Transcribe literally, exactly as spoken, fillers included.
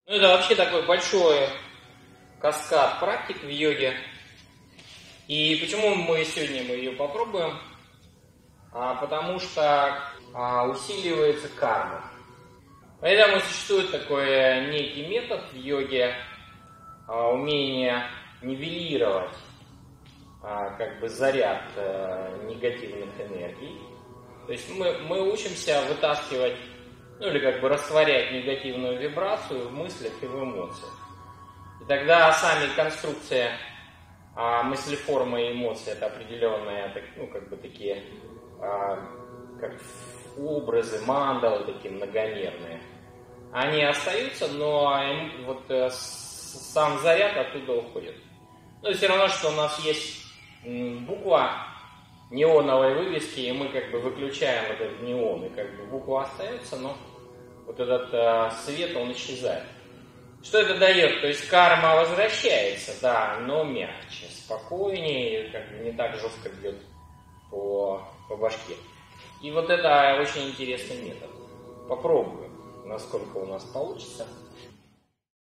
Ну, это вообще такой большой каскад практик в йоге. И почему мы сегодня мы ее попробуем? А, потому что а, усиливается карма. Поэтому существует такой некий метод в йоге а, умения нивелировать а, как бы заряд а, негативных энергий. То есть мы, мы учимся вытаскивать, ну или как бы растворять негативную вибрацию в мыслях и в эмоциях. И тогда сами конструкции а, мыслеформы и эмоции, это определенные, ну как бы такие, а, как образы, мандалы такие многомерные, они остаются, но вот сам заряд оттуда уходит. Ну и все равно, что у нас есть буква неоновой вывески, и мы как бы выключаем этот неон, и как бы буква остается, но вот этот а, свет, он исчезает. Что это дает? То есть карма возвращается, да, но мягче, спокойнее, как бы не так жестко бьет по, по башке. И вот это очень интересный метод. Попробуем, насколько у нас получится.